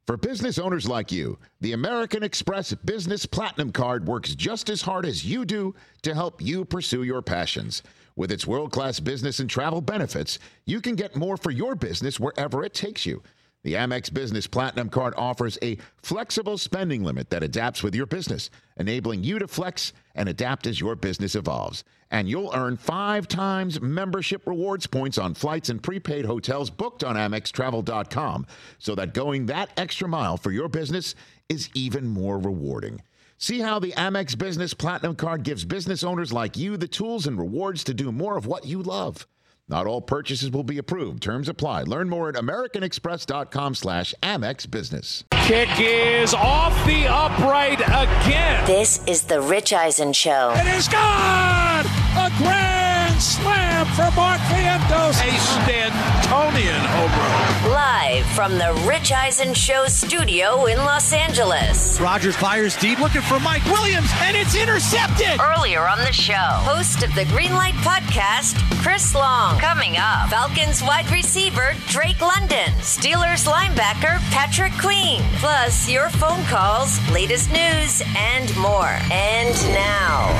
For business owners like you, the American Express Business Platinum Card works just as hard as you do to help you pursue your passions. With its world-class business and travel benefits, you can get more for your business wherever it takes you. The Amex Business Platinum Card offers a flexible spending limit that adapts with your business, enabling you to flex and adapt as your business evolves. And you'll earn 5 times membership rewards points on flights and prepaid hotels booked on AmexTravel.com, so that going that extra mile for your business is even more rewarding. See how the Amex Business Platinum Card gives business owners like you the tools and rewards to do more of what you love. Not all purchases will be approved. Terms apply. Learn more at americanexpress.com/Amex Business. Kick is off the upright again. This is the Rich Eisen Show. It is gone! A grand slam for Mark Vientos. A Stantonian home run. Live from the Rich Eisen Show studio in Los Angeles. Rogers fires deep, looking for Mike Williams, and it's intercepted. Earlier on the show, host of the Greenlight Podcast, Chris Long. Coming up, Falcons wide receiver Drake London, Steelers linebacker Patrick Queen, plus your phone calls, latest news, and more. And now,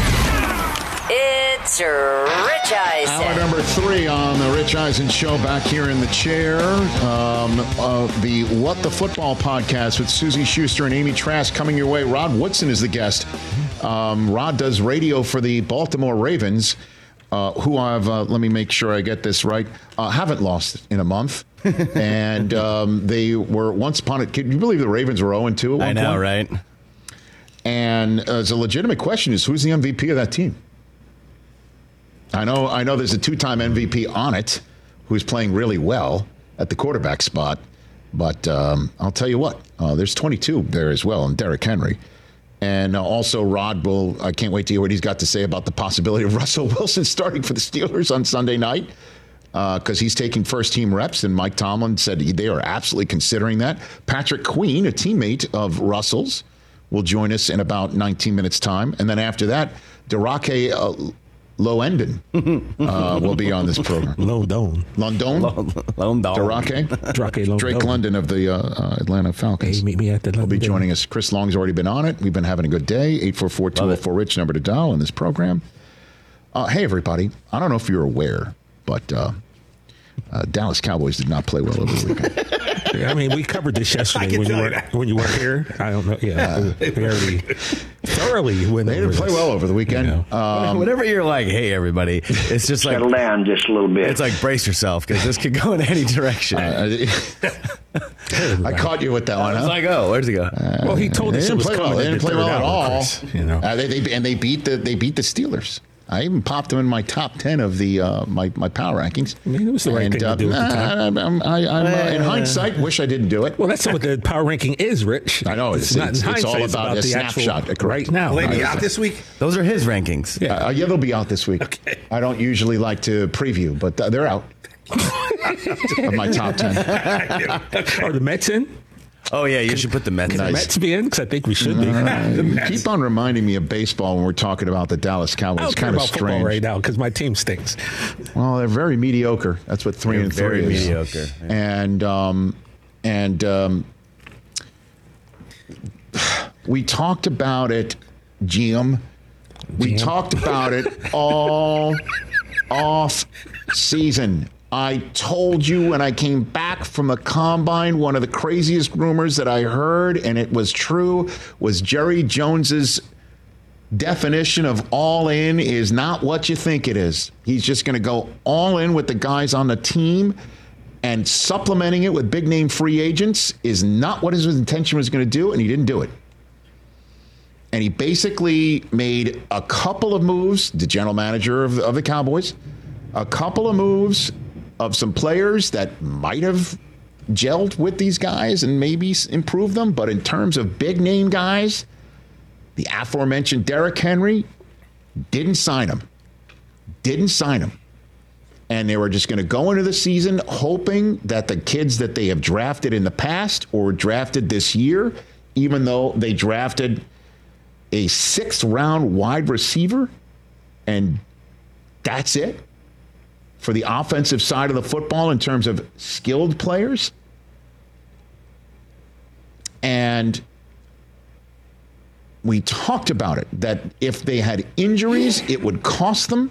it's Rich Eisen. Hour number 3 on the Rich Eisen Show, back here in the chair of the What the Football podcast with Susie Schuster and Amy Trask coming your way. Rod Woodson is the guest. Rod does radio for the Baltimore Ravens, who I've, let me make sure I get this right, haven't lost in a month. And they were once upon a, can you believe the Ravens were 0-2 at one I know, point? right? And it's a legitimate question is, who's the MVP of that team? I know there's a 2-time MVP on it who's playing really well at the quarterback spot. But I'll tell you what, there's 22 there as well, and Derrick Henry. And also, Rod I can't wait to hear what he's got to say about the possibility of Russell Wilson starting for the Steelers on Sunday night, because he's taking first-team reps, and Mike Tomlin said they are absolutely considering that. Patrick Queen, a teammate of Russell's, will join us in about 19 minutes' time. And then after that, Derake London will be on this program. London. Derake? Drake London of the Atlanta Falcons. Hey, meet me at the will be joining us. Chris Long's already been on it. We've been having a good day. 844-204-RICH, number to dial on this program. Hey, everybody. I don't know if you're aware, but Dallas Cowboys did not play well over the weekend. I mean, we covered this yesterday when you weren't here. I don't know. Yeah, very thoroughly. When they didn't play well over the weekend. You know. Whenever you're like, "Hey, everybody," it's just like settle down just a little bit. It's like brace yourself because this could go in any direction. I caught you with that one. I was like, "Oh, where'd he go?" Well, he told us it was coming. They didn't play well at all. You know, they beat the Steelers. I even popped them in my top 10 of the my power rankings. I mean, it was the right thing to do at the time. In hindsight, wish I didn't do it. Well, that's what the power ranking is, Rich. I know. It's not in hindsight. It's all about a snapshot. Right now. Will they be out this week? Those are his rankings. Yeah, they'll be out this week. Okay. I don't usually like to preview, but they're out of my top 10. Are the Mets in? Oh, yeah, you should put the Mets in. The Mets be in? Because I think we should be. You keep on reminding me of baseball when we're talking about the Dallas Cowboys. I don't It's care kind of about strange football right now because my team stinks. Well, they're very mediocre. That's what 3-3 is. Very mediocre. And we talked about it, Jim. We talked about it all off season. I told you when I came back from the combine, one of the craziest rumors that I heard, and it was true, was Jerry Jones's definition of all in is not what you think it is. He's just going to go all in with the guys on the team, and supplementing it with big name free agents is not what his intention was going to do, and he didn't do it. And he basically made a couple of moves, the general manager of the Cowboys, a couple of moves of some players that might have gelled with these guys and maybe improved them. But in terms of big name guys, the aforementioned Derrick Henry didn't sign him. And they were just going to go into the season hoping that the kids that they have drafted in the past or drafted this year, even though they drafted a 6th-round wide receiver, and that's it for the offensive side of the football in terms of skilled players. And we talked about it, that if they had injuries, it would cost them.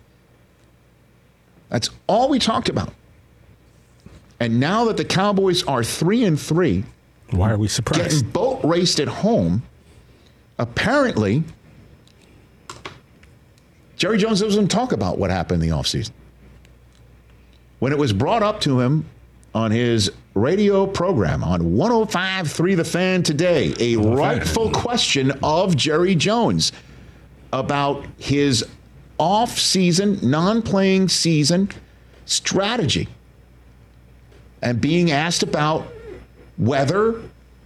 That's all we talked about. And now that the Cowboys are 3-3, why are we surprised? Getting boat raced at home, apparently, Jerry Jones doesn't talk about what happened in the offseason. When it was brought up to him on his radio program on 105.3 The Fan today, a rightful question of Jerry Jones about his off-season, non-playing season strategy, and being asked about whether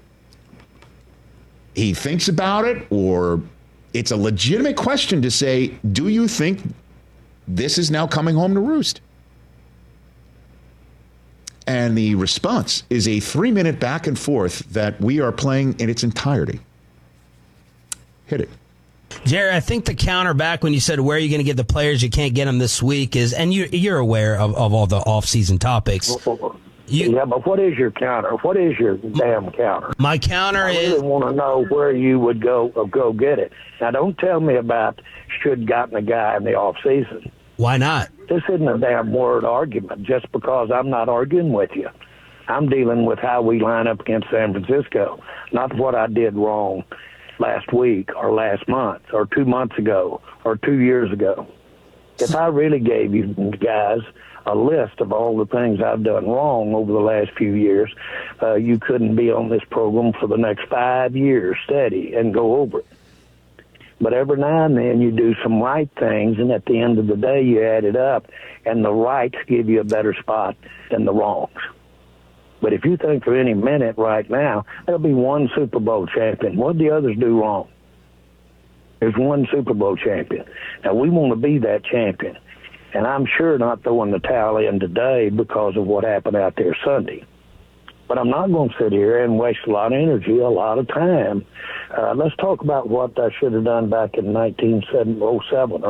he thinks about it or it's a legitimate question to say, do you think this is now coming home to roost? And the response is a 3-minute back and forth that we are playing in its entirety. Hit it. Jerry, I think the counter back when you said where are you going to get the players, you can't get them this week is, and you're aware of all the off-season topics. Yeah, but what is your counter? What is your damn counter? My counter is... I really want to know where you would go get it. Now, don't tell me about should gotten a guy in the off-season. Why not? This isn't a damn word argument just because I'm not arguing with you. I'm dealing with how we line up against San Francisco, not what I did wrong last week or last month or 2 months ago or 2 years ago. If I really gave you guys a list of all the things I've done wrong over the last few years, you couldn't be on this program for the next 5 years steady and go over it. But every now and then you do some right things, and at the end of the day you add it up, and the rights give you a better spot than the wrongs. But if you think for any minute right now, there'll be one Super Bowl champion. What did the others do wrong? There's one Super Bowl champion. Now, we want to be that champion. And I'm sure not throwing the towel in today because of what happened out there Sunday. But I'm not going to sit here and waste a lot of energy, a lot of time. Let's talk about what I should have done back in 1907 or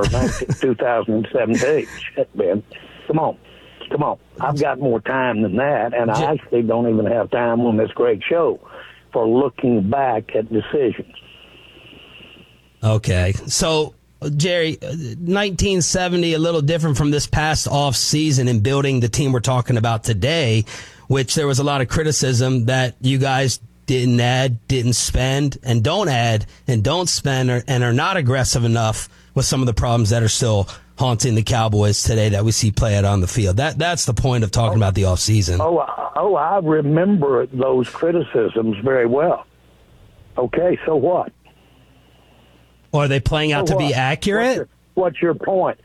2017. Shit, Ben. Come on. I've got more time than that, and I actually don't even have time on this great show for looking back at decisions. Okay. So, Jerry, 1970, a little different from this past off season in building the team we're talking about today, which there was a lot of criticism that you guys didn't add, didn't spend, and don't add, and don't spend, and are not aggressive enough with some of the problems that are still haunting the Cowboys today that we see play out on the field. That's the point of talking about the offseason. Oh, I remember those criticisms very well. Okay, so what? Or are they playing out to be accurate? What's your point?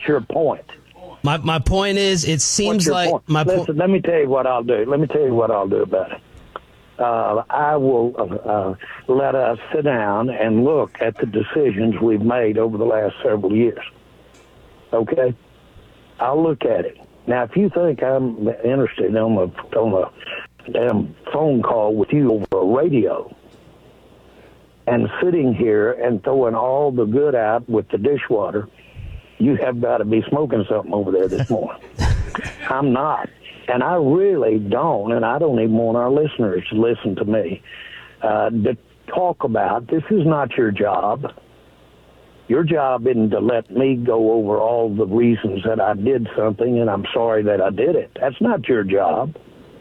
My point is, it seems like Listen, let me tell you what I'll do. Let me tell you what I'll do about it. I will let us sit down and look at the decisions we've made over the last several years. Okay? I'll look at it. Now, if you think I'm interested on a damn phone call with you over a radio and sitting here and throwing all the good out with the dishwater, you have got to be smoking something over there this morning. I'm not. And I really don't, and I don't even want our listeners to listen to me, to talk about this is not your job. Your job isn't to let me go over all the reasons that I did something and I'm sorry that I did it. That's not your job.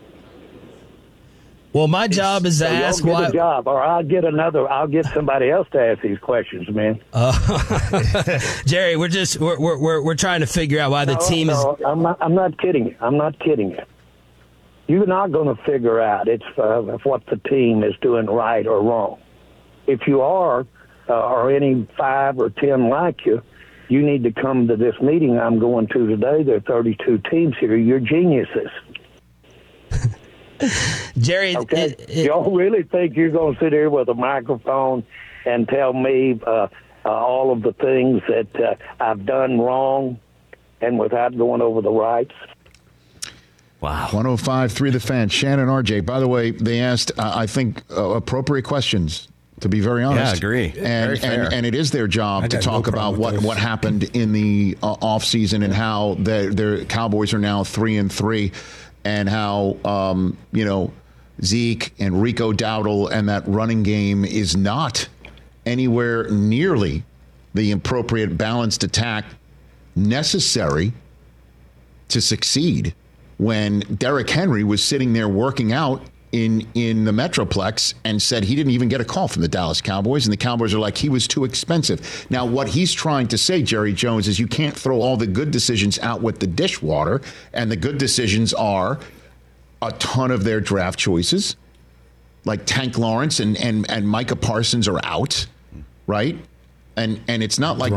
Well, my job is to ask why. A job, or I'll get somebody else to ask these questions, man. Jerry, we're trying to figure out why the team is. I'm not kidding you. I'm not kidding you. You're not going to figure out what the team is doing right or wrong. If you are, or any 5 or 10 like you, you need to come to this meeting I'm going to today. There are 32 teams here. You're geniuses. Jerry, okay. Y'all really think you're going to sit here with a microphone and tell me all of the things that I've done wrong and without going over the rights? Wow. 105.3 The Fan. Shannon, RJ. By the way, they asked, I think, appropriate questions, to be very honest. Yeah, I agree. And it is their job to talk about what happened in the offseason and how their Cowboys are now 3-3. And how, Zeke and Rico Dowdle, and that running game is not anywhere nearly the appropriate balanced attack necessary to succeed when Derrick Henry was sitting there working out in the Metroplex and said he didn't even get a call from the Dallas Cowboys, and the Cowboys are like, he was too expensive. Now, what he's trying to say, Jerry Jones, is you can't throw all the good decisions out with the dishwater, and the good decisions are a ton of their draft choices, like Tank Lawrence and Micah Parsons are out, right? And it's not like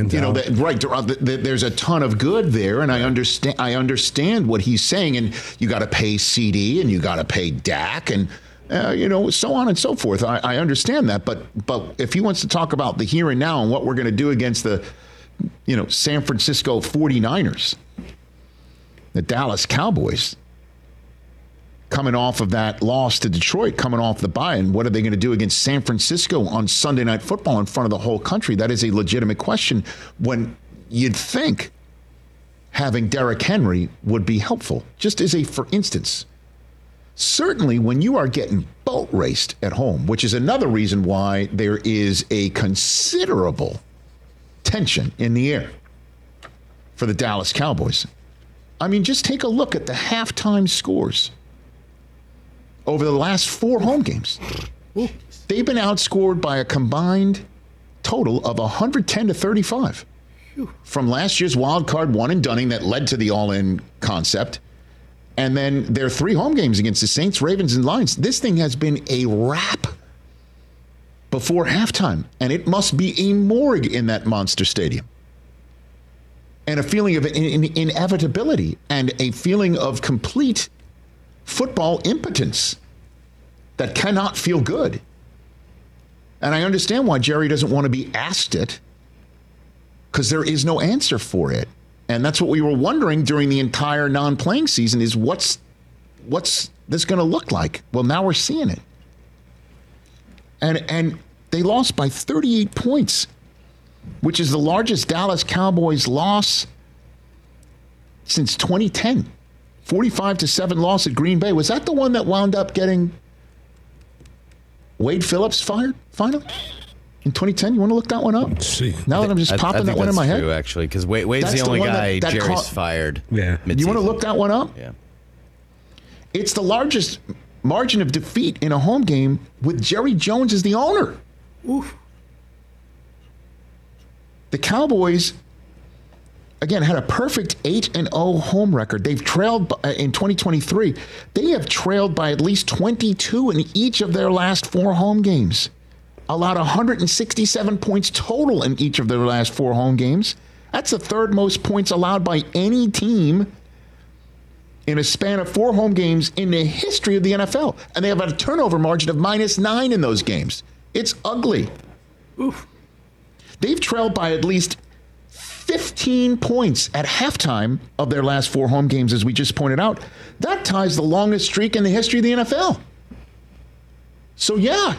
there's a ton of good there, and I understand what he's saying, and you got to pay CD and you got to pay Dak and so on and so forth. I understand that, but if he wants to talk about the here and now and what we're going to do against the San Francisco 49ers, the Dallas Cowboys, coming off of that loss to Detroit, coming off the bye, and what are they going to do against San Francisco on Sunday Night Football in front of the whole country? That is a legitimate question when you'd think having Derrick Henry would be helpful. Just as for instance, certainly when you are getting boat raced at home, which is another reason why there is a considerable tension in the air for the Dallas Cowboys. I mean, just take a look at the halftime scores over the last 4 home games. They've been outscored by a combined total of 110-35 from last year's wild card one in Dunning that led to the all-in concept. And then their 3 home games against the Saints, Ravens, and Lions. This thing has been a wrap before halftime, and it must be a morgue in that monster stadium. And a feeling of inevitability and a feeling of complete football impotence that cannot feel good. And I understand why Jerry doesn't want to be asked it, because there is no answer for it. And that's what we were wondering during the entire non-playing season is what's this going to look like? Well, now we're seeing it. And they lost by 38 points, which is the largest Dallas Cowboys loss since 2010. 45-7 loss at Green Bay. Was that the one that wound up getting Wade Phillips fired finally in 2010? You want to look that one up? Let's see. Now that I'm just popping that one in my head. True, actually, because Wade's the only guy Jerry's fired. Yeah. Mid-season. You want to look that one up? Yeah. It's the largest margin of defeat in a home game with Jerry Jones as the owner. Oof. The Cowboys, again, had a perfect 8-0 home record. They've trailed in 2023. They have trailed by at least 22 in each of their last 4 home games. Allowed 167 points total in each of their last 4 home games. That's the 3rd most points allowed by any team in a span of 4 home games in the history of the NFL. And they have a turnover margin of -9 in those games. It's ugly. Oof. They've trailed by at least 15 points at halftime of their last 4 home games, as we just pointed out. That ties the longest streak in the history of the NFL. So, yeah.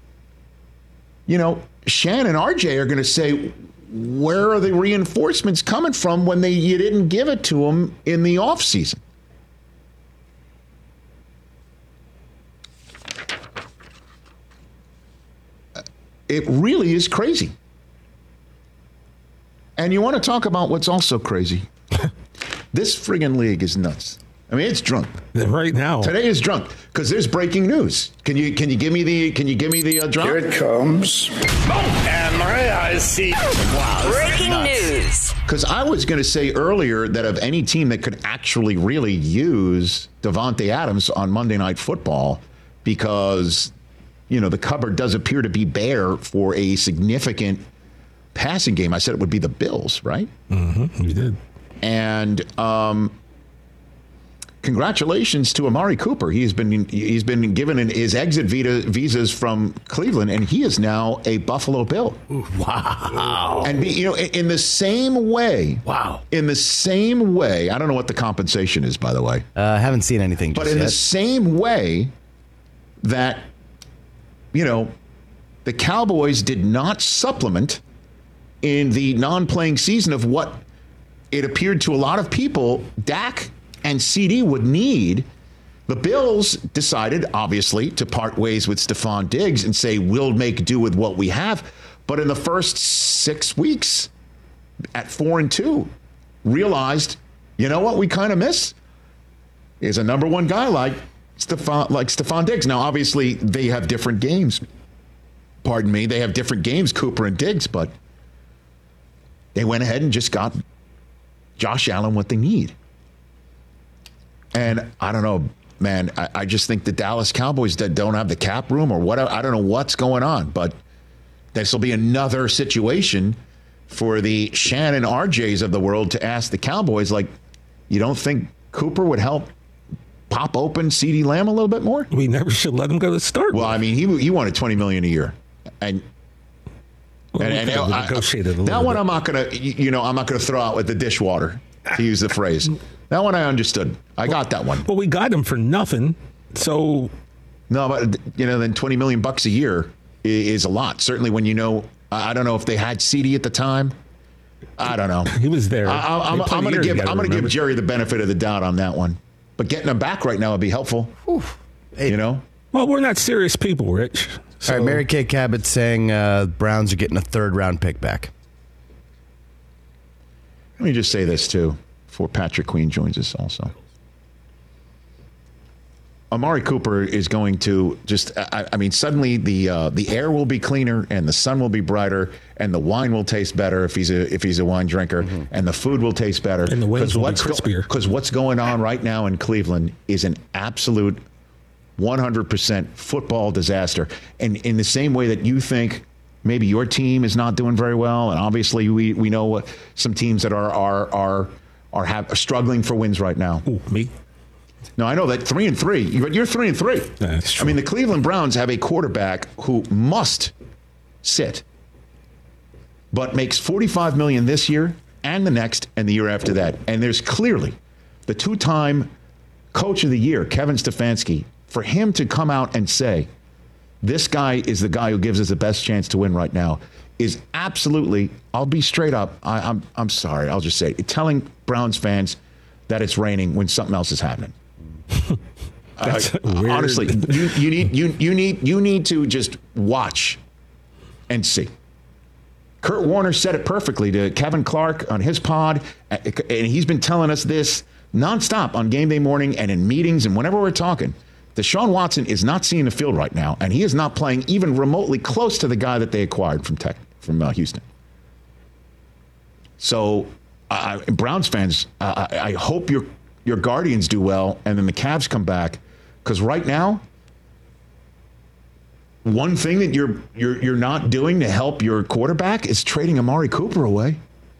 Shan and RJ are going to say, where are the reinforcements coming from when you didn't give it to them in the offseason? It really is crazy. And you want to talk about what's also crazy? This friggin' league is nuts. I mean, it's drunk right now. Today is drunk because there's breaking news. Can you give me the drop? Here it comes. And my eyes see. Wow, breaking news. Because I was going to say earlier that of any team that could actually really use Davante Adams on Monday Night Football, because the cupboard does appear to be bare for a significant passing game. I said it would be the Bills, right? Mm-hmm. You did. And congratulations to Amari Cooper. He's been given his exit visas from Cleveland, and he is now a Buffalo Bill. Wow. And in the same way. Wow. In the same way, I don't know what the compensation is, by the way. I haven't seen anything just yet. But in the same way that the Cowboys did not supplement in the non-playing season of what it appeared to a lot of people Dak and CD would need The Bills decided, obviously, to part ways with Stephon Diggs and say, we'll make do with what we have. But in the first 6 weeks, at 4-2, realized, you know what we kind of miss? Is a number one guy like Stephon Diggs. Now, obviously, they have different games. Pardon me. They have different games, Cooper and Diggs, but they went ahead and just got Josh Allen what they need. And I don't know, man, I just think the Dallas Cowboys that don't have the cap room or whatever, I don't know what's going on, but this will be another situation for the Shannon RJs of the world to ask the Cowboys, like, you don't think Cooper would help pop open CeeDee Lamb a little bit more? We never should let him go to start. Well, I mean, he wanted $20 million a year. And that one I'm not gonna throw out with the dishwater, to use the phrase. That one I understood. I got that one. Well, we got him for nothing. So no, but then $20 million a year is a lot. Certainly when I don't know if they had CeeDee at the time. I don't know. He was there. I'm going to give Jerry the benefit of the doubt on that one. But getting him back right now would be helpful. Hey. Well, we're not serious people, Rich. So. All right, Mary Kay Cabot saying Browns are getting a 3rd-round pick back. Let me just say this, too, before Patrick Queen joins us also. Amari Cooper is going to just, suddenly the air will be cleaner and the sun will be brighter and the wine will taste better if he's a wine drinker, and the food will taste better. And the wings will be crispier. Because what's going on right now in Cleveland is an absolute 100% football disaster. And in the same way that you think maybe your team is not doing very well, and obviously we know some teams that are struggling for wins right now. Ooh, me? No, I know that 3-3. But you're 3-3. That's true. I mean, the Cleveland Browns have a quarterback who must sit, but makes $45 million this year and the next and the year after that. And there's clearly the 2-time Coach of the Year, Kevin Stefanski, for him to come out and say, this guy is the guy who gives us the best chance to win right now, is absolutely, I'll be straight up, I'm sorry, I'll just say it, telling Browns fans that it's raining when something else is happening. Honestly, you need to just watch and see. Kurt Warner said it perfectly to Kevin Clark on his pod, and he's been telling us this nonstop on game day morning and in meetings and whenever we're talking. Deshaun Watson is not seeing the field right now, and he is not playing even remotely close to the guy that they acquired from Houston. So, Browns fans, I hope your Guardians do well, and then the Cavs come back, because right now, one thing that you're not doing to help your quarterback is trading Amari Cooper away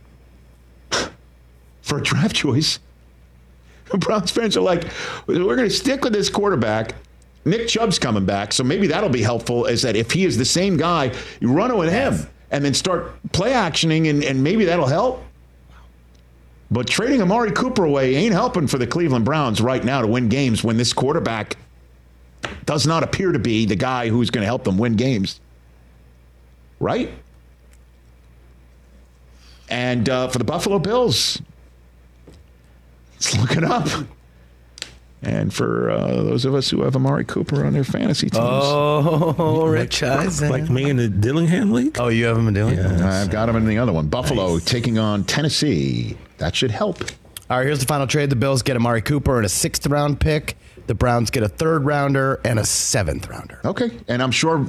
for a draft choice. Browns fans are like, we're going to stick with this quarterback. Nick Chubb's coming back, so maybe that'll be helpful, is that if he is the same guy, you run with him and then start play actioning, and maybe that'll help. But trading Amari Cooper away ain't helping for the Cleveland Browns right now to win games when this quarterback does not appear to be the guy who's going to help them win games. Right? And for the Buffalo Bills, let's look it up. And for those of us who have Amari Cooper on their fantasy teams. Oh, Rich Eisen. Like me in the Dillingham League? Oh, you have him in Dillingham? Yes. I've got him in the other one. Buffalo taking on Tennessee. That should help. All right, here's the final trade. The Bills get Amari Cooper and a 6th-round pick. The Browns get a 3rd-rounder and a 7th-rounder. Okay. And I'm sure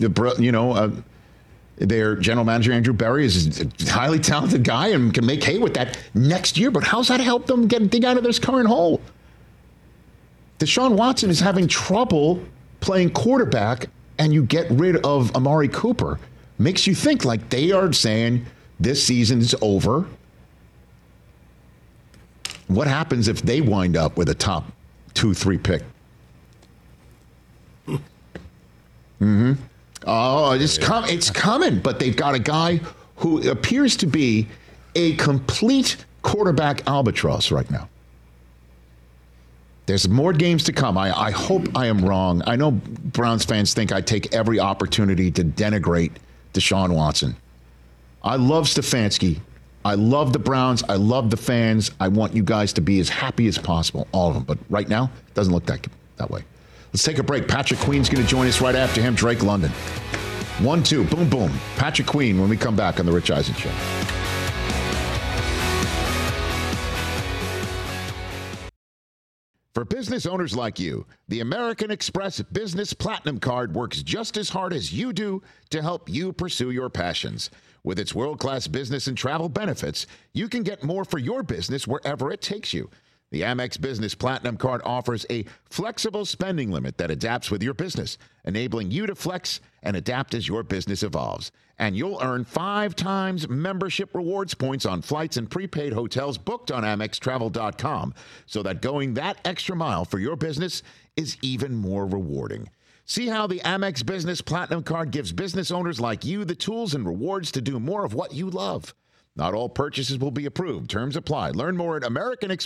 their general manager, Andrew Berry, is a highly talented guy and can make hay with that next year. But how's that help them dig out of this current hole? Deshaun Watson is having trouble playing quarterback, and you get rid of Amari Cooper. Makes you think like they are saying this season's over. What happens if they wind up with a top 2-3 pick? Oh, it's coming. But they've got a guy who appears to be a complete quarterback albatross right now. There's more games to come. I hope I am wrong. I know Browns fans think I take every opportunity to denigrate Deshaun Watson. I love Stefanski. I love the Browns. I love the fans. I want you guys to be as happy as possible, all of them. But right now, it doesn't look that way. Let's take a break. Patrick Queen's going to join us right after him. Drake London. 1-2. Boom, boom. Patrick Queen when we come back on The Rich Eisen Show. For business owners like you, the American Express Business Platinum Card works just as hard as you do to help you pursue your passions. With its world-class business and travel benefits, you can get more for your business wherever it takes you. The Amex Business Platinum Card offers a flexible spending limit that adapts with your business, enabling you to flex and adapt as your business evolves. And you'll earn 5 times membership rewards points on flights and prepaid hotels booked on AmexTravel.com, so that going that extra mile for your business is even more rewarding. See how the Amex Business Platinum Card gives business owners like you the tools and rewards to do more of what you love. Not all purchases will be approved. Terms apply. Learn more at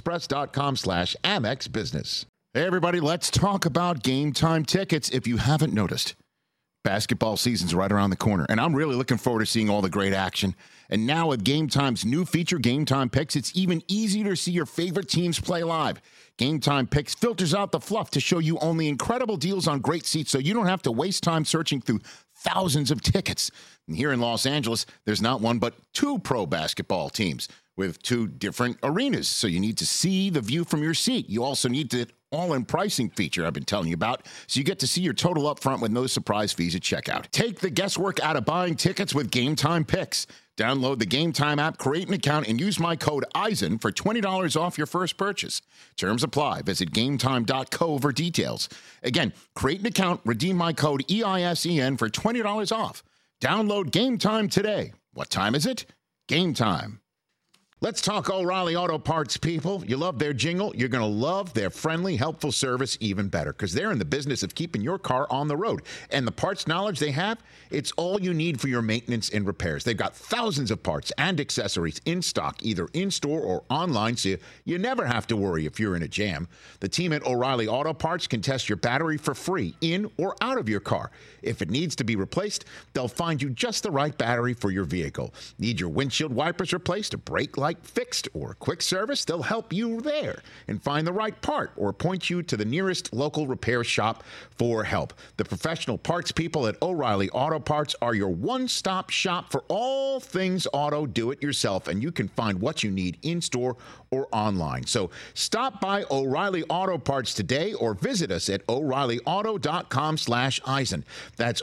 americanexpress.com/Amex Business. Hey, everybody, let's talk about Game Time tickets if you haven't noticed. Basketball season's right around the corner, and I'm really looking forward to seeing all the great action. And now with Game Time's new feature, Game Time Picks, it's even easier to see your favorite teams play live. Game Time Picks filters out the fluff to show you only incredible deals on great seats, so you don't have to waste time searching through thousands of tickets. And here in Los Angeles, there's not one but 2 pro basketball teams with 2 different arenas. So you need to see the view from your seat. You also need the all-in pricing feature I've been telling you about, so you get to see your total up front with no surprise fees at checkout. Take the guesswork out of buying tickets with Game Time Picks. Download the Game Time app, create an account, and use my code EISEN for $20 off your first purchase. Terms apply. Visit GameTime.co for details. Again, create an account, redeem my code EISEN for $20 off. Download Game Time today. What time is it? Game Time. Let's talk O'Reilly Auto Parts, people. You love their jingle. You're going to love their friendly, helpful service even better, because they're in the business of keeping your car on the road. And the parts knowledge they have, it's all you need for your maintenance and repairs. They've got thousands of parts and accessories in stock, either in-store or online, so you never have to worry if you're in a jam. The team at O'Reilly Auto Parts can test your battery for free, in or out of your car. If it needs to be replaced, they'll find you just the right battery for your vehicle. Need your windshield wipers replaced, a brake light fixed, or a quick service? They'll help you there and find the right part or point you to the nearest local repair shop for help. The professional parts people at O'Reilly Auto Parts are your one-stop shop for all things auto do-it-yourself, and you can find what you need in-store or online. So stop by O'Reilly Auto Parts today or visit us at O'ReillyAuto.com/Eisen. That's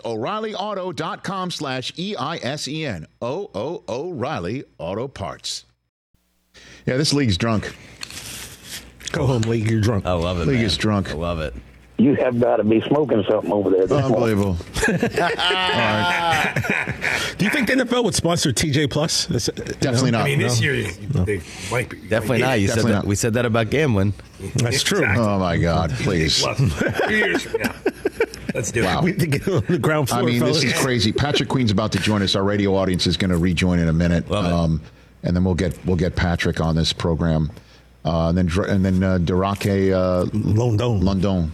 O'ReillyAuto.com/EISEN. O'Reilly Auto Parts. Yeah, this league's drunk. Go home, league. You're drunk. I love it. League man. is drunk. I love it. You have got to be smoking something over there. Unbelievable. Do you think the NFL would sponsor TJ Plus? Definitely not. I mean, this year they might be. Definitely not. You said Definitely that. not. We said that about gambling. That's true. Exactly. Oh, my God. Please. Plus, 2 years from now. Let's do Wow. it. We need to get on the ground floor. I mean, fellas. this is crazy. Patrick Queen's about to join us. Our radio audience is going to rejoin in a minute. Love it. And then we'll get Patrick on this program. And then Derake London.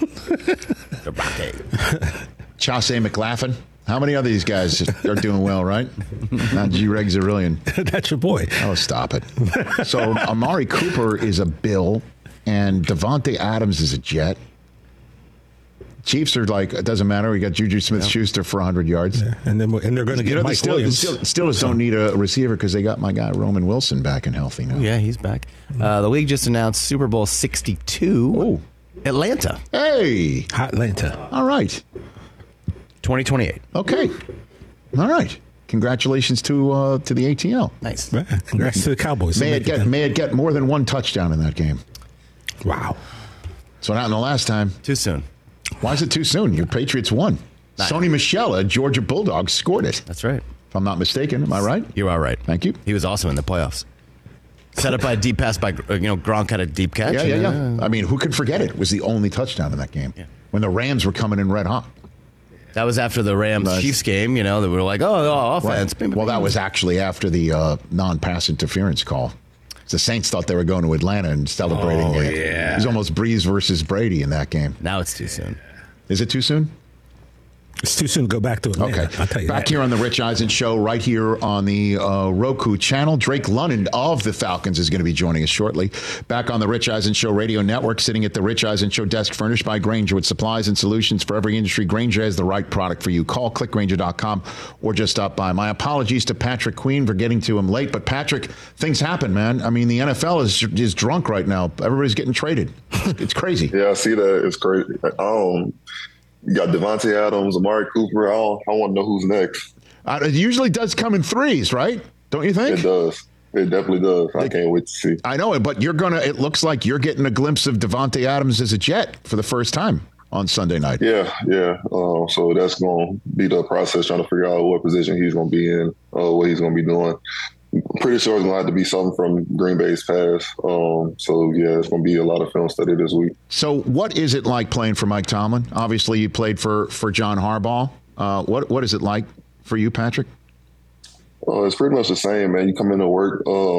Chauncey McLaughlin. How many of these guys are doing well, right? Not G-Reg Zerillion. That's your boy. Oh, stop it. So Amari Cooper is a Bill, and Devontae Adams is a Jet. Chiefs are like, it doesn't matter. We got Juju Smith-Schuster for 100 yards. Yeah. And they're going to get Mike Williams. The Steelers don't need a receiver because they got my guy Roman Wilson back and healthy now. Yeah, he's back. The league just announced Super Bowl 62. Oh. Atlanta. Hey. Atlanta. All right. 2028. Okay. All right. Congratulations to the ATL. Nice. Yeah. Congrats to the Cowboys. May it get more than one touchdown in that game. Wow. That's what happened the last time. Too soon. Why is it too soon? Your Patriots won. Sony Michel, a Georgia Bulldog, scored it. That's right. If I'm not mistaken. Am I right? You are right. Thank you. He was also in the playoffs. Set up by a deep pass by, Gronk had a deep catch. Yeah. I mean, who could forget it? It was the only touchdown in that game when the Rams were coming in red hot. That was after the Rams-Chiefs game, that we were like, offense. Right. Well, that was actually after the non-pass interference call. The Saints thought they were going to Atlanta and celebrating it. Yeah. It was almost Breeze versus Brady in that game. Now it's too soon. Is it too soon? It's too soon to go back to it. Man. Okay. I'll tell you Back that. here on the Rich Eisen Show, right here on the Roku channel. Drake London of the Falcons is going to be joining us shortly. Back on the Rich Eisen Show radio network, sitting at the Rich Eisen Show desk, furnished by Grainger with supplies and solutions for every industry. Grainger has the right product for you. Call clickgrainger.com or just stop by. My apologies to Patrick Queen for getting to him late. But Patrick, things happen, man. I mean, the NFL is drunk right now. Everybody's getting traded. It's crazy. Yeah, I see that. It's crazy. You got Devontae Adams, Amari Cooper. I want to know who's next. It usually does come in threes, right? Don't you think? It does. It definitely does. I can't wait to see. I know it, but it looks like you're getting a glimpse of Devontae Adams as a Jet for the first time on Sunday night. Yeah. So that's going to be the process, trying to figure out what position he's going to be in, what he's going to be doing. I'm pretty sure it's going to have to be something from Green Bay's past. So, yeah, it's going to be a lot of film study this week. So what is it like playing for Mike Tomlin? Obviously, you played for John Harbaugh. What is it like for you, Patrick? It's pretty much the same, man. You come into work,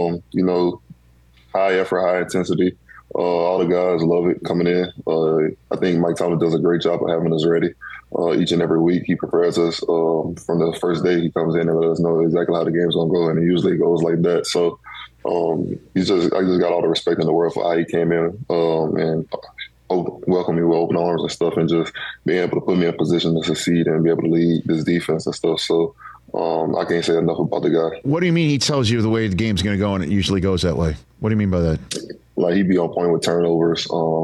high effort, high intensity. All the guys love it coming in. I think Mike Tomlin does a great job of having us ready each and every week. He prepares us from the first day he comes in and let us know exactly how the game's going to go, and it usually goes like that. So I just got all the respect in the world for how he came in and welcomed me with open arms and stuff, and just being able to put me in a position to succeed and be able to lead this defense and stuff. So I can't say enough about the guy. What do you mean he tells you the way the game's going to go, and it usually goes that way? What do you mean by that? Like, he'd be on point with turnovers,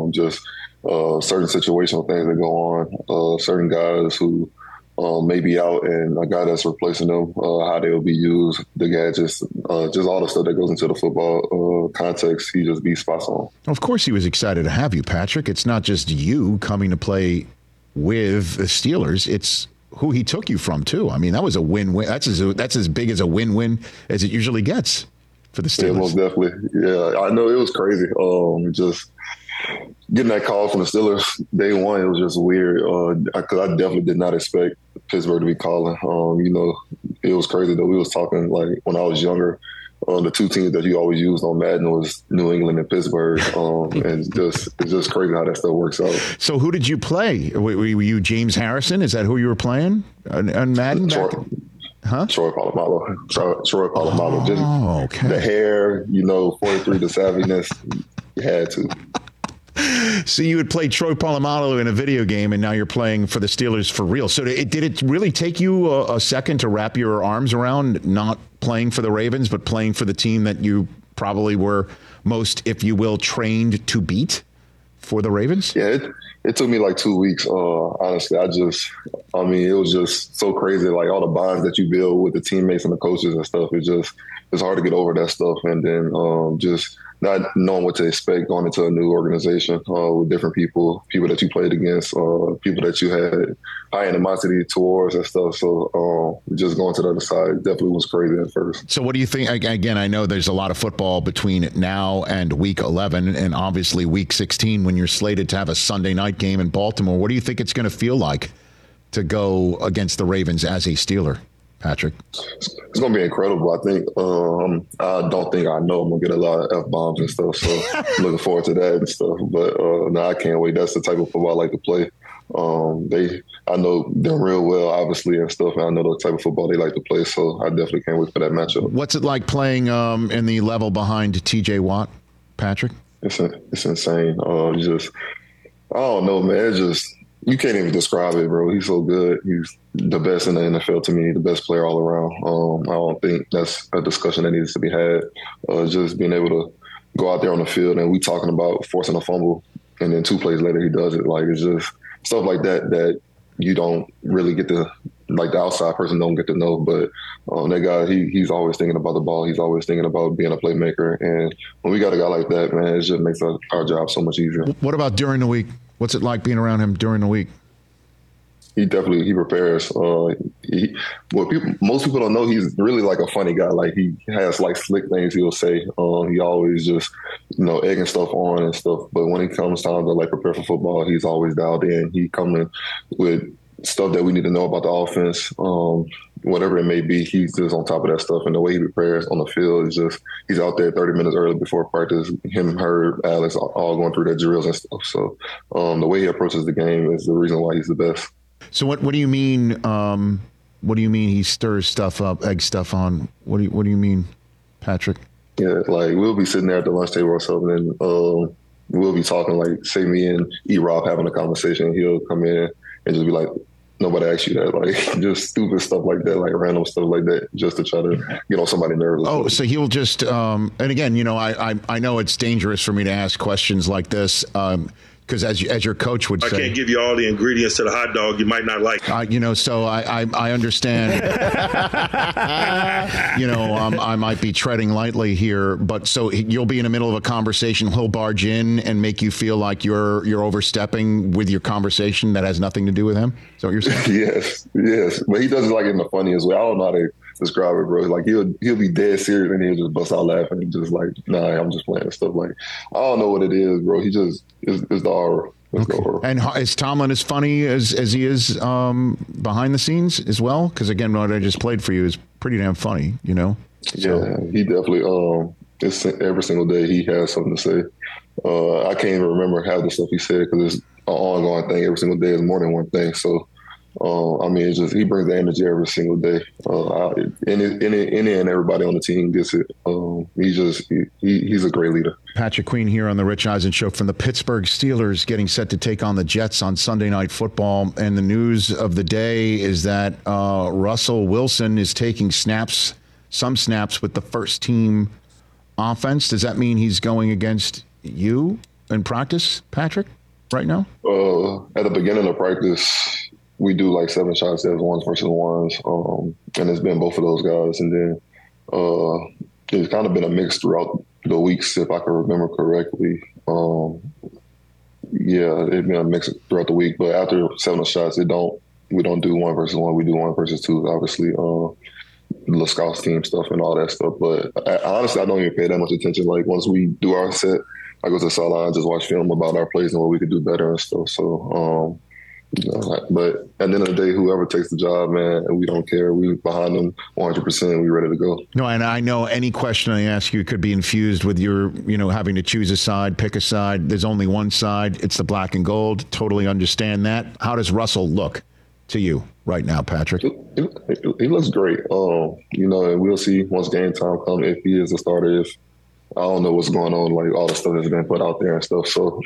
certain situational things that go on, certain guys who may be out and a guy that's replacing them, how they'll be used, the gadgets, just all the stuff that goes into the football context. He just be spot on. Of course he was excited to have you, Patrick. It's not just you coming to play with the Steelers. It's who he took you from, too. I mean, that was a win-win. That's as big as a win-win as it usually gets for the Steelers. Yeah, most definitely. Yeah, I know it was crazy. Just getting that call from the Steelers day one, it was just weird because I definitely did not expect Pittsburgh to be calling. It was crazy though. We was talking like when I was younger. The two teams that you always used on Madden was New England and Pittsburgh, and it's just crazy how that stuff works out. So who did you play? Were you James Harrison? Is that who you were playing on Madden? Troy Polamalu. Troy Polamalu. Just okay. The hair, 43, the savviness. You had to. So you would play Troy Polamalu in a video game, and now you're playing for the Steelers for real. So did it really take you a second to wrap your arms around not playing for the Ravens, but playing for the team that you probably were most, if you will, trained to beat for the Ravens? Yeah, it took me like 2 weeks. Honestly, it was just so crazy. Like all the bonds that you build with the teammates and the coaches and stuff, it's hard to get over that stuff. And then just not knowing what to expect going into a new organization with different people that you played against, people that you had high animosity towards and stuff. So just going to the other side definitely was crazy at first. So what do you think? Again, I know there's a lot of football between now and week 11 and obviously week 16 when you're slated to have a Sunday night game in Baltimore. What do you think it's going to feel like to go against the Ravens as a Steeler, Patrick? It's going to be incredible. I think I don't think I know I'm going to get a lot of F-bombs and stuff, so looking forward to that and stuff. But no, I can't wait. That's the type of football I like to play. I know them real well, obviously, and stuff, and I know the type of football they like to play, so I definitely can't wait for that matchup. What's it like playing in the level behind T.J. Watt, Patrick? It's insane. I don't know, man. You can't even describe it, bro. He's so good. He's the best in the NFL to me, the best player all around. I don't think that's a discussion that needs to be had. Just being able to go out there on the field, and we talking about forcing a fumble, and then 2 plays later he does it. Like, it's just stuff like that you don't really get to, like the outside person don't get to know. But that guy, he's always thinking about the ball. He's always thinking about being a playmaker. And when we got a guy like that, man, it just makes our job so much easier. What about during the week? What's it like being around him during the week? He prepares. Most people don't know he's really like a funny guy. Like he has like slick things he'll say. He always just, egging stuff on and stuff. But when it comes time to like prepare for football, he's always dialed in. He coming with stuff that we need to know about the offense. Whatever it may be, he's just on top of that stuff. And the way he prepares on the field is just, he's out there 30 minutes early before practice. Him, Herb, Alex, all going through their drills and stuff. So the way he approaches the game is the reason why he's the best. So what do you mean? What do you mean he stirs stuff up, egg stuff on? What do you mean, Patrick? Yeah, like we'll be sitting there at the lunch table or something, and we'll be talking, like, say me and E-Rob having a conversation. He'll come in and just be like, nobody asked you that, like just stupid stuff like that, like random stuff like that, just to try to get on somebody's nerves. Oh, so he'll just and again, I know it's dangerous for me to ask questions like this. Because as your coach would say, I can't give you all the ingredients to the hot dog. You might not like it. So I understand. I might be treading lightly here, but so you'll be in the middle of a conversation. He'll barge in and make you feel like you're overstepping with your conversation that has nothing to do with him. Is that what you're saying? Yes. But he does it like in the funniest way. I don't know how to describe it, bro. Like he'll be dead serious and he'll just bust out laughing and just like, nah, I'm just playing and stuff. Like, I don't know what it is, bro. He just is the aura. Okay. And is Tomlin as funny as he is behind the scenes as well? Because again, what I just played for you is pretty damn funny, So. Yeah, he definitely. It's every single day he has something to say. I can't even remember half the stuff he said because it's an ongoing thing. Every single day is more than one thing. So. It's just he brings the energy every single day. Any and everybody on the team gets it. He's a great leader. Patrick Queen here on the Rich Eisen Show from the Pittsburgh Steelers, getting set to take on the Jets on Sunday Night Football. And the news of the day is that Russell Wilson is taking some snaps with the first team offense. Does that mean he's going against you in practice, Patrick, right now? At the beginning of practice, we do like 7 shots as ones versus ones, and it's been both of those guys. And then it's kind of been a mix throughout the weeks, if I can remember correctly. It's been a mix throughout the week. But after 7 shots, we don't do 1 versus 1. We do 1 versus 2. Obviously, the scouts team stuff and all that stuff. But honestly, I don't even pay that much attention. Like once we do our set, I go to the sideline and just watch film about our plays and what we could do better and stuff. So. But at the end of the day, whoever takes the job, man, and we don't care. We behind them 100%. We ready to go. No, and I know any question I ask you could be infused with your, having to choose a side, pick a side. There's only one side. It's the black and gold. Totally understand that. How does Russell look to you right now, Patrick? He looks great. And we'll see once game time comes if he is a starter. If I don't know what's going on, like all the stuff that's been put out there and stuff. So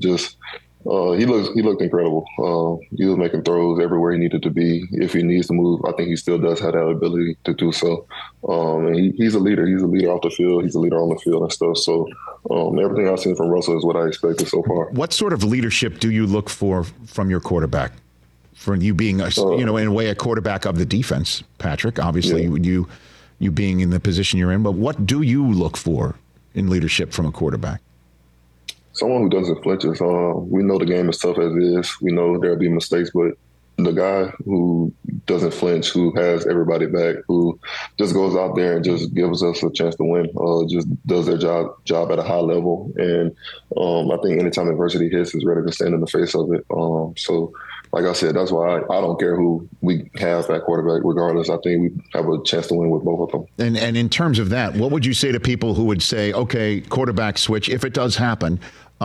he looked incredible. He was making throws everywhere he needed to be. If he needs to move, I think he still does have that ability to do so. And he's a leader. He's a leader off the field. He's a leader on the field and stuff. So everything I've seen from Russell is what I expected so far. What sort of leadership do you look for from your quarterback? For you being, in a way, a quarterback of the defense, Patrick. Obviously, you being in the position you're in. But what do you look for in leadership from a quarterback? Someone who doesn't flinch. We know the game is tough as it is. We know there'll be mistakes, but the guy who doesn't flinch, who has everybody back, who just goes out there and just gives us a chance to win, just does their job at a high level. And I think anytime adversity hits, is ready to stand in the face of it. So, like I said, that's why I don't care who we have at quarterback, regardless. I think we have a chance to win with both of them. And in terms of that, what would you say to people who would say, okay, quarterback switch, if it does happen?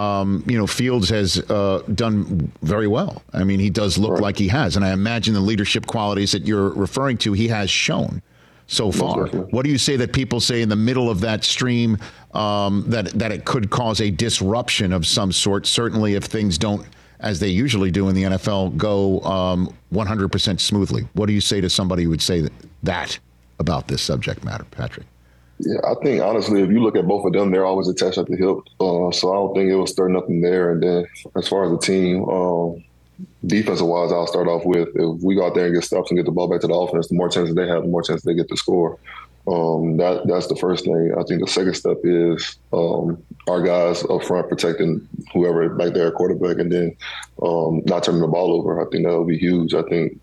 Fields has done very well. I mean, he does look like he has. And I imagine the leadership qualities that you're referring to, he has shown so far. What do you say that people say in the middle of that stream that it could cause a disruption of some sort? Certainly if things don't, as they usually do in the NFL, go 100% smoothly. What do you say to somebody who would say that about this subject matter, Patrick? Yeah, I think, honestly, if you look at both of them, they're always attached at the hip. So I don't think it will stir nothing there. And then as far as the team, defensive-wise, I'll start off with, if we go out there and get stops and get the ball back to the offense, the more chances they have, the more chances they get to score. That's the first thing. I think the second step is our guys up front protecting whoever back there at quarterback and then not turning the ball over. I think that would be huge. I think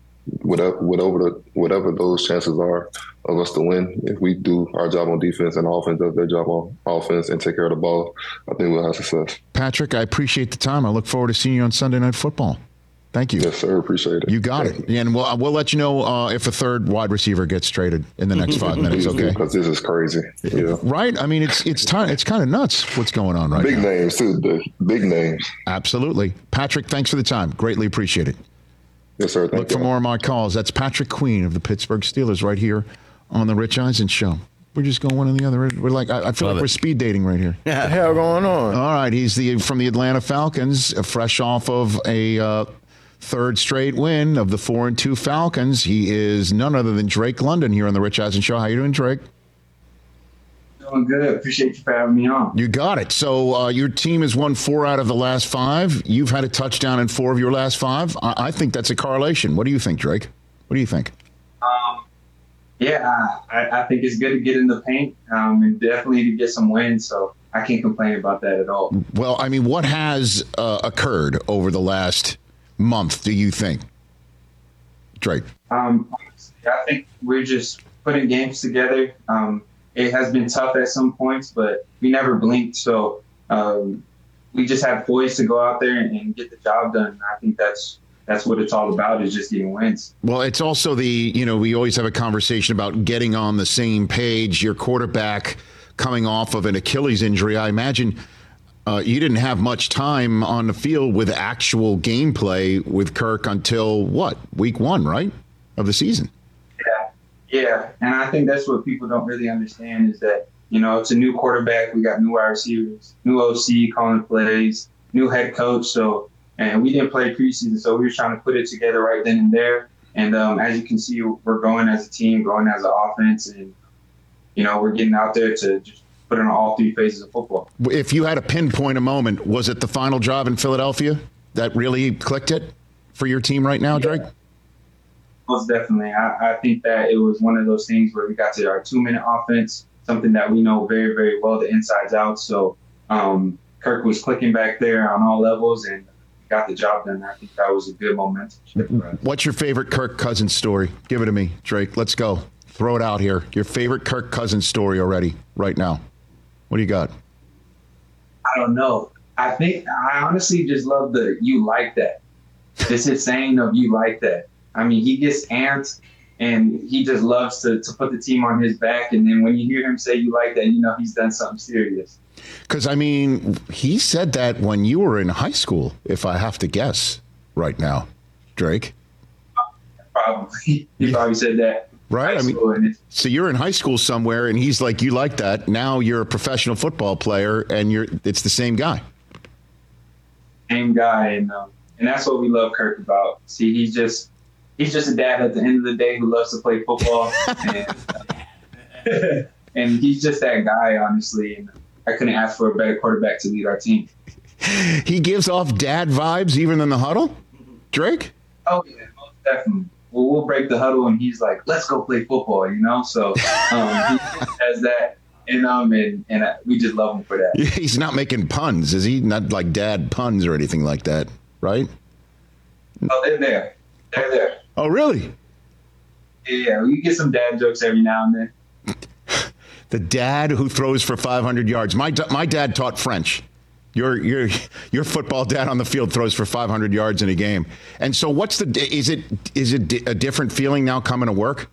whatever those chances are of us to win, if we do our job on defense and offense does their job on offense and take care of the ball, I think we'll have success. Patrick, I appreciate the time. I look forward to seeing you on Sunday Night Football. Thank you. Yes, sir. Appreciate it. You got it. And we'll let you know if a third wide receiver gets traded in the next 5 minutes. Okay. Because this is crazy. Yeah. Right. I mean, it's kind of nuts what's going on right now. Big names too. Big names. Absolutely. Patrick, thanks for the time. Greatly appreciate it. Yes, sir. Look for more of my calls. That's Patrick Queen of the Pittsburgh Steelers right here on the Rich Eisen Show. We're just going one or the other. We're like, I feel like we're speed dating right here. Yeah, what the hell going on? All right, he's from the Atlanta Falcons, fresh off of a third straight win of the 4-2 Falcons. He is none other than Drake London here on the Rich Eisen Show. How you doing, Drake? Doing good. Appreciate you for having me on. You got it. So your team has won 4 out of the last 5. You've had a touchdown in 4 of your last 5. I think that's a correlation. What do you think, Drake? What do you think? I think it's good to get in the paint and definitely to get some wins. So I can't complain about that at all. Well, I mean, what has occurred over the last month, do you think, Drake? I think we're just putting games together. It has been tough at some points, but we never blinked. So we just have poise to go out there and get the job done. I think that's what it's all about, is just getting wins. Well, it's also we always have a conversation about getting on the same page. Your quarterback coming off of an Achilles injury, I imagine you didn't have much time on the field with actual gameplay with Kirk until week 1, right, of the season? Yeah, and I think that's what people don't really understand is that, it's a new quarterback. We got new wide receivers, new OC calling plays, new head coach. And we didn't play preseason, so we were trying to put it together right then and there. And as you can see, we're growing as a team, growing as an offense, and, we're getting out there to just put in all 3 phases of football. If you had to pinpoint a moment, was it the final drive in Philadelphia that really clicked it for your team right now, Drake? Most definitely. I think that it was one of those things where we got to our 2-minute offense, something that we know very, very well, the insides out. So Kirk was clicking back there on all levels and got the job done. I think that was a good momentum shift for us. What's your favorite Kirk Cousins story? Give it to me, Drake. Let's go. Throw it out here. Your favorite Kirk Cousins story already, right now. What do you got? I don't know. I honestly just love the "you like that." It's his saying of "you like that." I mean, he gets amped and he just loves to put the team on his back. And then when you hear him say "you like that," he's done something serious. Because, I mean, he said that when you were in high school, if I have to guess right now, Drake. Probably. He probably said that. Right? I mean, so you're in high school somewhere and he's like, "You like that." Now you're a professional football player and it's the same guy. Same guy. And that's what we love Kirk about. See, he's just a dad at the end of the day who loves to play football. And he's just that guy, honestly. And I couldn't ask for a better quarterback to lead our team. He gives off dad vibes even in the huddle, Drake? Oh, yeah, most definitely. Well, we'll break the huddle, and he's like, "Let's go play football," So he has that in him, and we just love him for that. He's not making puns, is he? Not like dad puns or anything like that, right? Oh, they're there. They're there. Oh, really? Yeah, we get some dad jokes every now and then. The dad who throws for 500 yards. My dad taught French. Your football dad on the field throws for 500 yards in a game. And so is it a different feeling now coming to work?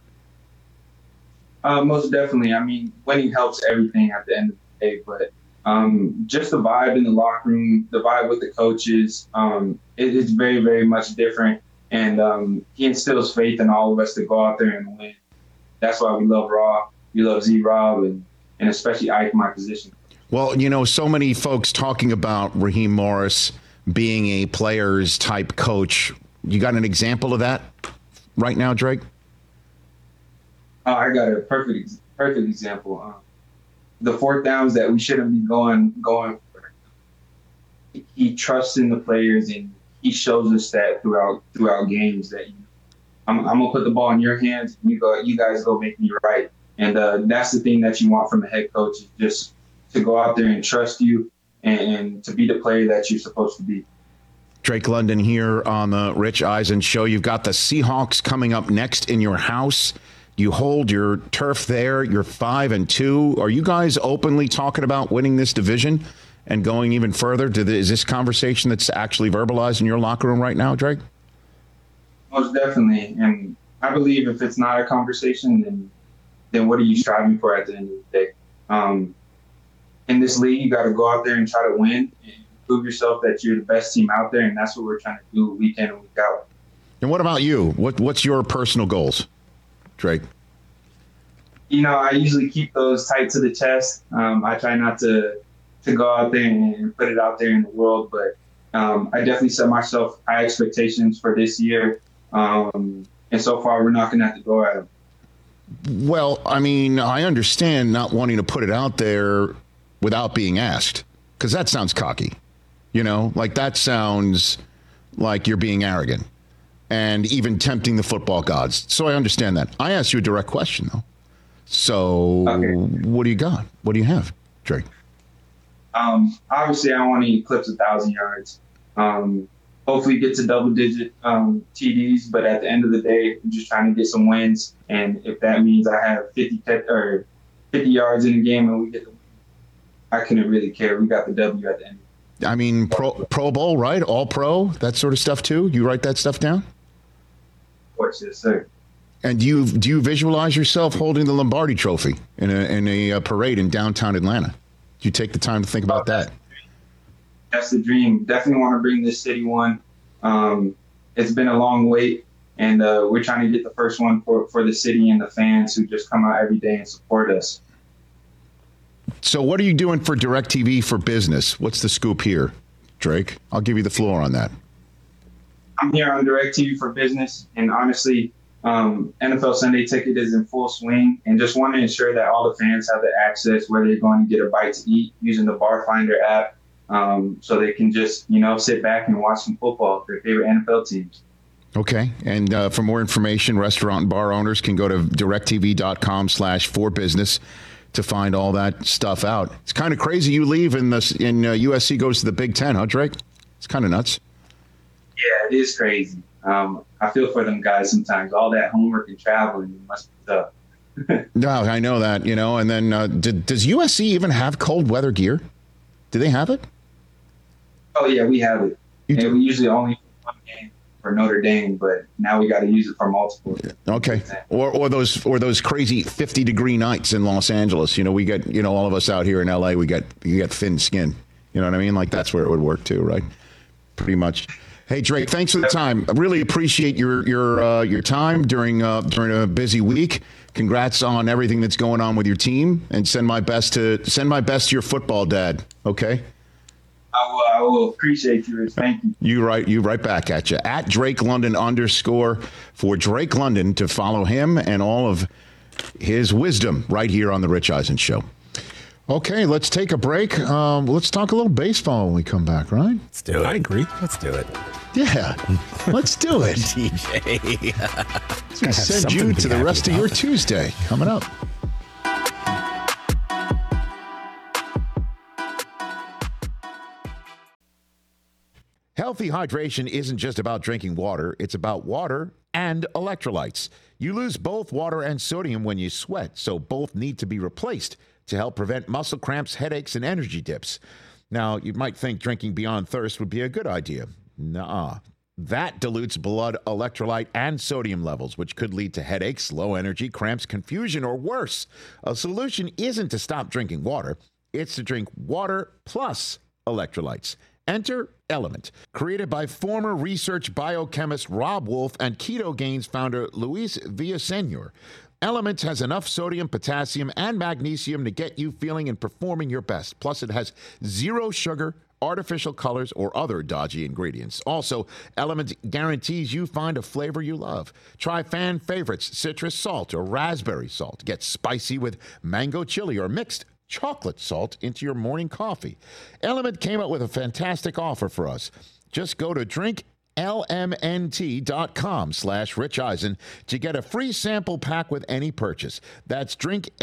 Most definitely. I mean, winning helps everything at the end of the day, but just the vibe in the locker room, the vibe with the coaches, it's very, very much different. And he instills faith in all of us to go out there and win. That's why we love Raw. We love Z-Rob and especially Ike, my position. Well, so many folks talking about Raheem Morris being a players type coach. You got an example of that right now, Drake? I got a perfect example. The 4th downs that we shouldn't be going for. He trusts in the players and he shows us that throughout games that I'm gonna put the ball in your hands. You guys go make me right. And that's the thing that you want from a head coach, is just to go out there and trust you and to be the player that you're supposed to be. Drake London here on the Rich Eisen Show. You've got the Seahawks coming up next in your house. You hold your turf there. You're 5-2. Are you guys openly talking about winning this division and going even further? Is this conversation that's actually verbalized in your locker room right now, Drake? Most definitely. And I believe if it's not a conversation, then what are you striving for at the end of the day? In this league, you got to go out there and try to win and prove yourself that you're the best team out there, and that's what we're trying to do week in and week out. And what about you? What's your personal goals, Drake? I usually keep those tight to the chest. I try not to go out there and put it out there in the world, but I definitely set myself high expectations for this year. And so far, we're knocking at the door at them. Well, I mean, I understand not wanting to put it out there without being asked, because that sounds cocky. Like that sounds like you're being arrogant and even tempting the football gods. So I understand that. I asked you a direct question, though. So What do you got? What do you have, Drake? Obviously, I want to eclipse 1,000 yards. Hopefully get to double-digit TDs, but at the end of the day, I'm just trying to get some wins. And if that means I have 50 yards in the game and we get the win, I couldn't really care. We got the W at the end. I mean, Pro Bowl, right? All Pro, that sort of stuff too. You write that stuff down? Of course, yes, sir. And do you visualize yourself holding the Lombardi Trophy in a parade in downtown Atlanta? Do you take the time to think about that? That's the dream. Definitely want to bring this city one. It's been a long wait, and we're trying to get the first one for the city and the fans who just come out every day and support us. So what are you doing for DirecTV for business? What's the scoop here, Drake? I'll give you the floor on that. I'm here on DirecTV for business, and honestly, NFL Sunday Ticket is in full swing, and just want to ensure that all the fans have the access where they're going to get a bite to eat using the Bar Finder app, so they can just sit back and watch some football, their favorite NFL teams. Okay. And for more information, restaurant and bar owners can go to directv.com/forbusiness to find all that stuff out. It's kind of crazy you leave and USC goes to the Big Ten, huh, Drake? It's kind of nuts. Yeah, it is crazy. I feel for them guys sometimes. All that homework and traveling must be tough. No, I know that, and then does USC even have cold weather gear? Do they have it? Oh, yeah, we have it. And we usually only one game for Notre Dame, but now we got to use it for multiple. Okay. Or those crazy 50-degree nights in Los Angeles. We get, all of us out here in LA, you get thin skin. You know what I mean? Like that's where it would work too, right? Pretty much. Hey, Drake, thanks for the time. I really appreciate your time during a busy week. Congrats on everything that's going on with your team, and send my best to your football dad. Okay. I will appreciate you. Thank you. You right back at you at Drake London _ for Drake London to follow him and all of his wisdom right here on the Rich Eisen Show. Okay, let's take a break. Let's talk a little baseball when we come back, right? Let's do it. I agree. Let's do it. Yeah, let's do it. DJ. Let's send you to the rest of your Tuesday coming up. Healthy hydration isn't just about drinking water. It's about water and electrolytes. You lose both water and sodium when you sweat, so both need to be replaced to help prevent muscle cramps, headaches, and energy dips. Now, you might think drinking beyond thirst would be a good idea. Nuh-uh. That dilutes blood electrolyte and sodium levels, which could lead to headaches, low energy, cramps, confusion, or worse. A solution isn't to stop drinking water. It's to drink water plus electrolytes. Enter Element, created by former research biochemist Rob Wolf and Keto Gains founder Luis Villaseñor. Element has enough sodium, potassium, and magnesium to get you feeling and performing your best. Plus, it has zero sugar, artificial colors, or other dodgy ingredients. Also, Element guarantees you find a flavor you love. Try fan favorites, citrus salt or raspberry salt. Get spicy with mango chili or mixed chocolate salt into your morning coffee. Element came up with a fantastic offer for us. Just go to drinklmnt.com/Rich Eisen to get a free sample pack with any purchase. That's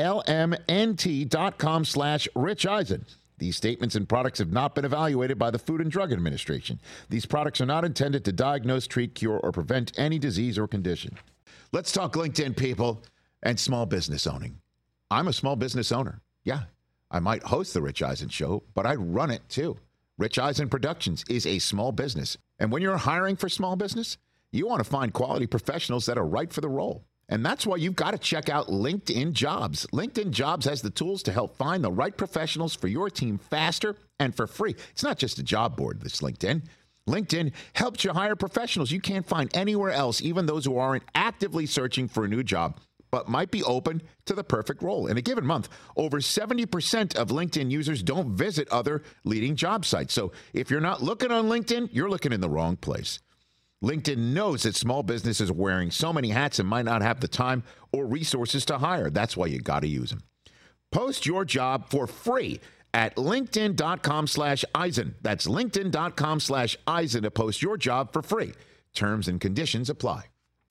drinklmnt.com/Rich Eisen. These statements and products have not been evaluated by the Food and Drug Administration. These products are not intended to diagnose, treat, cure, or prevent any disease or condition. Let's talk LinkedIn, people, and small business owning. I'm a small business owner. Yeah, I might host the Rich Eisen Show, but I run it too. Rich Eisen Productions is a small business. And when you're hiring for small business, you want to find quality professionals that are right for the role. And that's why you've got to check out LinkedIn Jobs. LinkedIn Jobs has the tools to help find the right professionals for your team faster and for free. It's not just a job board, this LinkedIn. LinkedIn helps you hire professionals you can't find anywhere else, even those who aren't actively searching for a new job, but might be open to the perfect role. In a given month, over 70% of LinkedIn users don't visit other leading job sites. So if you're not looking on LinkedIn, you're looking in the wrong place. LinkedIn knows that small businesses are wearing so many hats and might not have the time or resources to hire. That's why you got to use them. Post your job for free at linkedin.com/Eisen. That's linkedin.com/Eisen to post your job for free. Terms and conditions apply.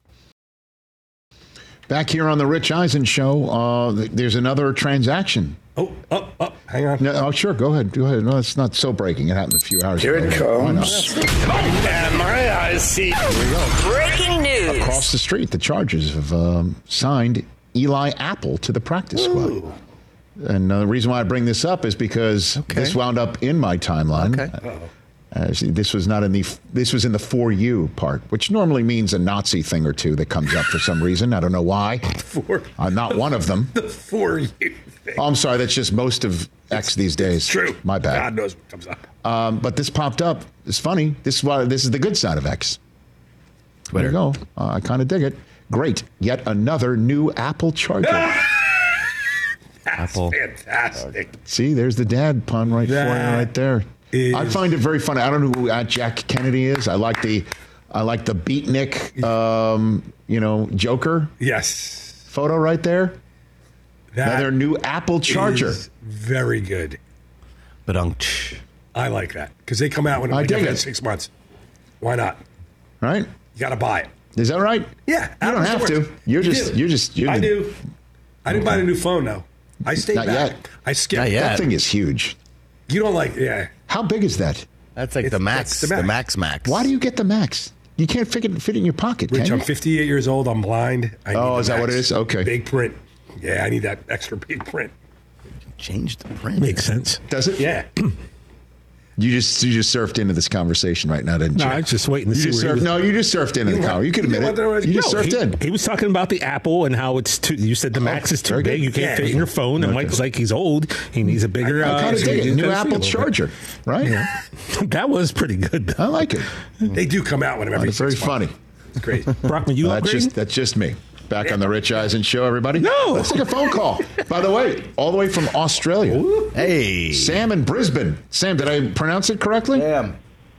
Back here on the Rich Eisen Show, there's another transaction. Hang on. No, sure, go ahead. No, it's not so breaking. It happened a few hours Here ago. it comes. And my eyes see. Here we go. Breaking news. Across the street, the Chargers have signed Eli Apple to the practice squad. And the reason why I bring this up is because this wound up in my timeline. This was not in this was in the For You part, which normally means a Nazi thing or two that comes up for some reason. I don't know why. I'm not one of them. The For You thing. Oh, I'm sorry. That's just most of X these days. It's true. My bad. God knows what comes up. But this popped up. It's funny. This is the good side of X. There you go. I kind of dig it. Great. Yet another new Apple charger. That's fantastic. See, there's the dad pun right for you right there. I find it very funny. I don't know who Jack Kennedy is. I like the beatnik, Joker. Yes. Photo right there. Another new Apple charger. Very good. But I like that because they come out when I dig every it. 6 months. Why not? Right? You got to buy it. Is that right? Yeah. You don't have to. You're just. I do. I didn't buy a new phone though. I stayed Not back. yet. I skipped. Not yet. That thing is huge. You don't like? Yeah. How big is that? That's like the Max. The Max. Why do you get the Max? You can't fit it in your pocket, Rich, can I'm you? 58 years old. I'm blind. I need Is that what it is? Okay. Big print. Yeah, I need that extra big print. Change the print. Makes sense. Does it? Yeah. You just surfed into this conversation right now, didn't you? No, I was just waiting to see where he was. No, you just surfed into the car. You can admit it. You just surfed in. He was talking about the Apple and how it's too. You said the Max is too big. You can't fit in your phone. And Mike's like, he's old. He needs a bigger. I kind of dig it. New Apple charger, right? Yeah. That was pretty good. I like it. They do come out whenever. It's very funny. It's great. Brockman, you upgrading? That's just me. Back on the Rich Eisen Show, everybody. No. Let's take a phone call. By the way, all the way from Australia. Ooh. Hey. Sam in Brisbane. Sam, did I pronounce it correctly? Sam.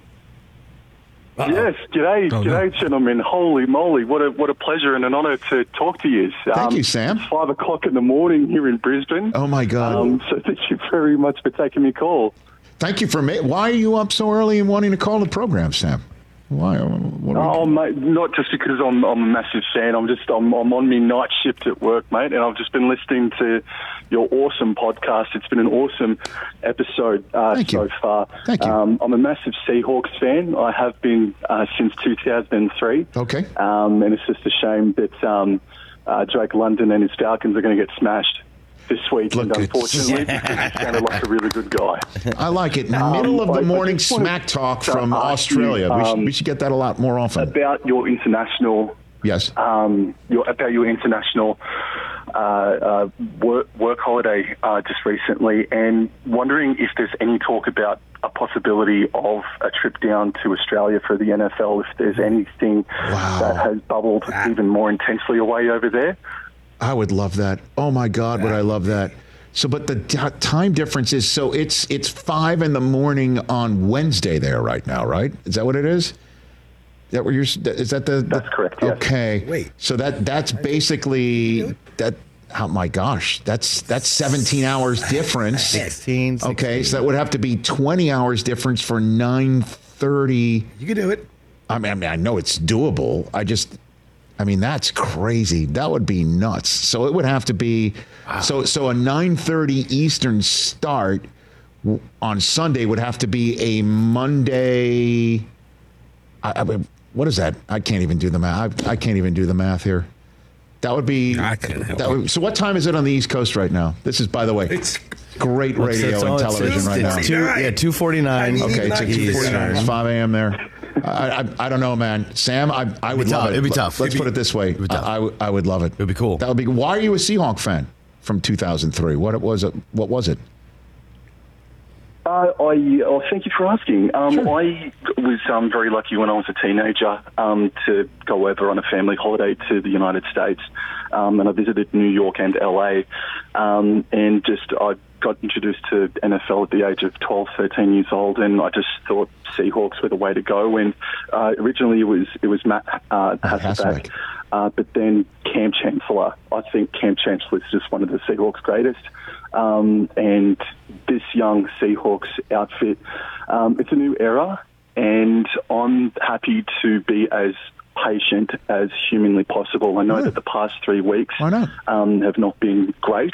Yes, g'day, gentlemen. Holy moly, what a pleasure and an honour to talk to you. Thank you, Sam. It's 5 o'clock in the morning here in Brisbane. Oh, my God. So thank you very much for taking me call. Thank you for Why are you up so early and wanting to call the program, Sam? Why? Mate, not just because I'm a massive fan. I'm on my night shift at work, mate, and I've just been listening to your awesome podcast. It's been an awesome episode so far. Thank you. I'm a massive Seahawks fan. I have been since 2003. Okay. And it's just a shame that Drake London and his Falcons are going to get smashed this week, and unfortunately, because he sounded like a really good guy. I like it. Middle of the morning smack talk from Australia. We should get that a lot more often. About your international, yes, about your international work holiday just recently, and wondering if there's any talk about a possibility of a trip down to Australia for the NFL. If there's anything that has bubbled even more intensely away over there. I would love that. Oh my God, would I love that? So, but the time difference is it's 5 a.m. on Wednesday there right now, right? Is that what it is? That where is that the? That's correct. Yes. Okay. Wait. So that's basically that. Oh my gosh, that's 17 hours difference. 16. Okay, so that would have to be 20 hours difference for 9:30. You can do it. I mean, I know it's doable. I mean, that's crazy. That would be nuts. So it would have to be so a 9:30 Eastern start on Sunday would have to be a Monday. I mean, what is that? I can't even do the math. I can't even do the math here. That would be. I can't help so what time is it on the East Coast right now? This is, by the way, It's great radio and television right now. 2:49. Okay, it's 2:49. It's 5 a.m. there. I don't know, man. Sam, I would love it. It'd be tough. Let's put it this way. I would love it. It'd be cool. That would be. Why are you a Seahawk fan from 2003? What was it? Thank you for asking. I was very lucky when I was a teenager to go over on a family holiday to the United States, and I visited New York and LA, and I got introduced to NFL at the age of 12, 13 years old, and I just thought Seahawks were the way to go. And originally it was Matt Hasselbeck, but then Cam Chancellor. I think Cam Chancellor is just one of the Seahawks' greatest. And this young Seahawks outfit, it's a new era, and I'm happy to be as patient as humanly possible. I know that the past 3 weeks have not been great,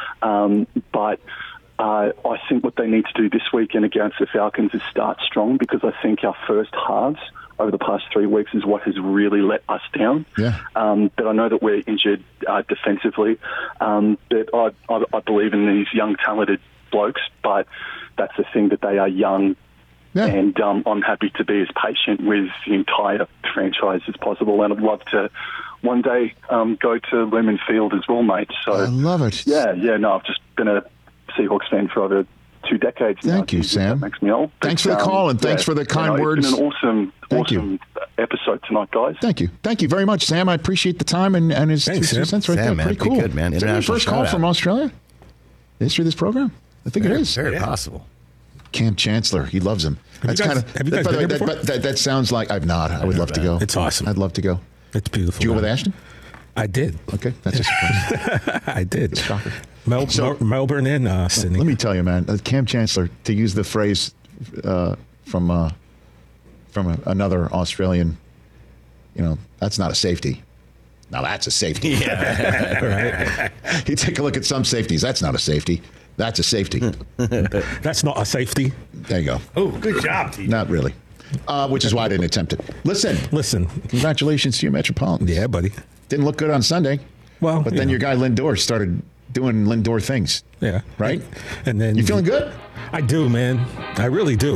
but I think what they need to do this weekend against the Falcons is start strong, because I think our first halves over the past 3 weeks is what has really let us down. Yeah. But I know that we're injured defensively. But I believe in these young, talented blokes, but that's the thing, that they are young. Yeah. And I'm happy to be as patient with the entire franchise as possible. And I'd love to one day go to Lumen Field as well, mate. So I love it. Yeah, no, I've just been a Seahawks fan for over 2 decades. Thank you, Sam. That makes me old. Thanks for the call, and thanks for the kind words. It's been an awesome episode tonight, guys. Thank you very much, Sam. I appreciate the time and his 2 cents right there. Man, pretty cool. Good, man. Is that your first call from Australia? The history of this program? I think it is. Very possible. Cam Chancellor, he loves him. Have you guys been there before? That sounds like I've not. I would love to go. It's awesome. I'd love to go. It's beautiful. Did you go with Ashton? I did. Okay, that's a surprise. I did. Shocker. Melbourne and Sydney. Let me tell you, man, Cam Chancellor, to use the phrase from another Australian, that's not a safety. Now that's a safety. Yeah. Right. You take a look at some safeties. That's not a safety. That's a safety. That's not a safety. There you go. Oh, good job, TJ. Not really. Which is why I didn't attempt it. Listen. Congratulations to your Metropolitans. Yeah, buddy. Didn't look good on Sunday. Well, but then your guy Lindor started doing Lindor things. Yeah. Right? And then you feeling good? I do, man. I really do.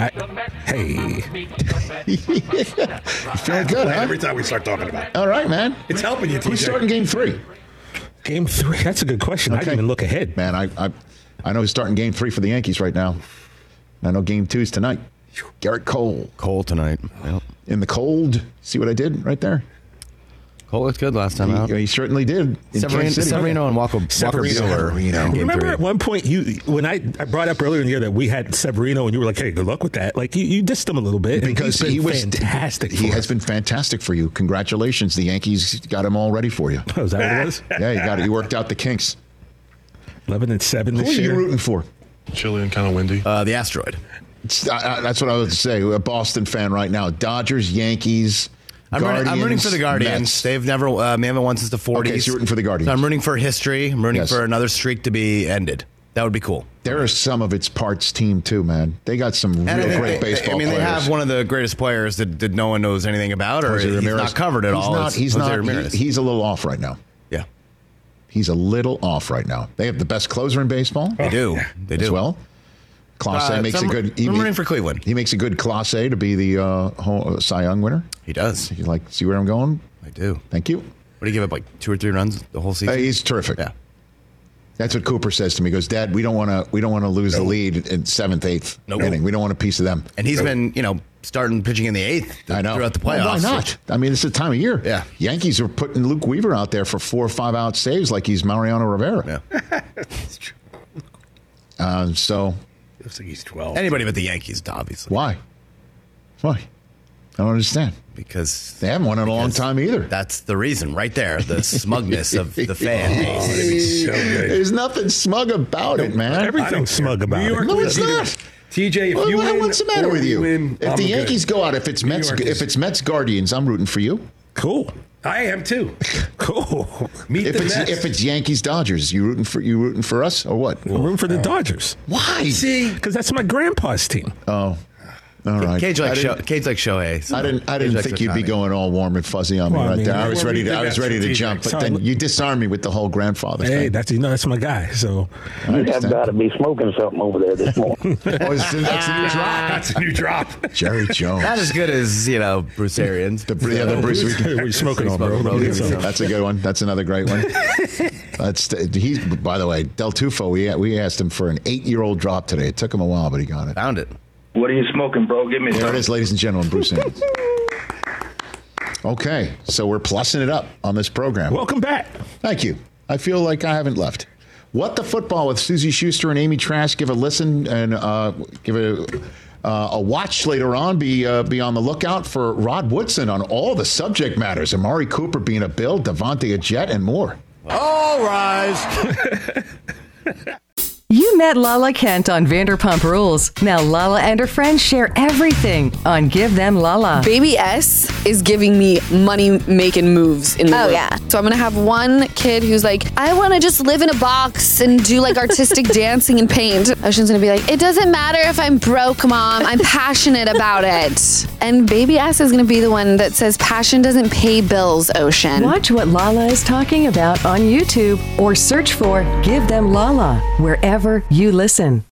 Hey. You feeling good, huh? Every time we start talking about it. All right, man. It's helping you, TJ. Who's starting game 3? Game 3? That's a good question. Okay. I didn't even look ahead. Man, I know who's starting game 3 for the Yankees right now. I know game 2 is tonight. Garrett Cole. Cole tonight. Yep. In the cold. See what I did right there? Cole looked good last time out. He certainly did. Severino and Walker Buehler. Remember at one point when I brought up earlier in the year that we had Severino and you were like, hey, good luck with that. Like you dissed him a little bit. Because he was fantastic. He has been fantastic for you. Congratulations. The Yankees got him all ready for you. Oh, is that what it was? Yeah, you got it. You worked out the kinks. 11-7 this year. Who are you rooting for? Chilly and kind of windy. The Asteroid. That's what I was say. A Boston fan right now. Dodgers, Yankees. I'm rooting for the Guardians. Mets. They've never haven't won since the 40s. Okay, so you're rooting for the Guardians. So I'm rooting for history. I'm rooting for another streak to be ended. That would be cool. There are some of its parts team too, man. They got some real great baseball players. They have one of the greatest players that no one knows anything about, or he's not covered at all. He's a little off right now. Yeah, he's a little off right now. They have the best closer in baseball. They do. They do. As well. Clase makes a good. I'm rooting for Cleveland. He makes a good Clase to be the Cy Young winner. He does. You see where I'm going? I do. Thank you. What do you give up, like 2 or 3 runs the whole season? He's terrific. Yeah. That's what Cooper says to me. He goes, Dad, we don't want to lose the lead in 7th, 8th inning. We don't want a piece of them. And he's been, starting pitching in the 8th I know. throughout the playoffs. Well, why not? I mean, it's the time of year. Yeah. Yankees are putting Luke Weaver out there for 4 or 5 out saves like he's Mariano Rivera. Yeah. That's true. So. Looks like he's 12. Anybody but the Yankees, obviously. Why? I don't understand. Because they haven't won in a long time either. That's the reason right there. The smugness of the fan base. So there's nothing smug about it, man. Everything's smug about it. No, it's not. TJ, if you win, what's the matter with you? If the Yankees go out, if it's Mets Guardians, I'm rooting for you. Cool. I am too. Cool. If it's Yankees Dodgers, you rooting for us or what? I'm rooting for the Dodgers. Why? See, because that's my grandpa's team. Oh. All right. Cage like Shohei. So I didn't think you'd be going all warm and fuzzy on me there. I was ready to jump, but then you disarmed me with the whole grandfather thing. Hey, that's my guy. So you have got to be smoking something over there this morning. That's a new drop. That's a new drop. Jerry Jones. Not as good as Bruce Arians. The Bruce. What are you smoking on, bro? That's a good one. That's another great one. He's, by the way, Del Tufo. We asked him for an 8-year-old drop today. It took him a while, but he got it. Found it. What are you smoking, bro? Give me There some. it is, ladies and gentlemen. Bruce Arians. Okay, so we're plussing it up on this program. Welcome back. Thank you. I feel like I haven't left. What the Football with Susie Schuster and Amy Trask. Give a listen and give a watch later on. Be on the lookout for Rod Woodson on all the subject matters. Amari Cooper being a Bill, Devontae a Jet, and more. All rise. You met Lala Kent on Vanderpump Rules. Now Lala and her friends share everything on Give Them Lala. Baby S is giving me money-making moves in the room. yeah. So I'm going to have one kid who's like, I want to just live in a box and do like artistic dancing and paint. Ocean's going to be like, it doesn't matter if I'm broke, Mom. I'm passionate about it. And Baby S is going to be the one that says passion doesn't pay bills, Ocean. Watch what Lala is talking about on YouTube or search for Give Them Lala wherever you listen.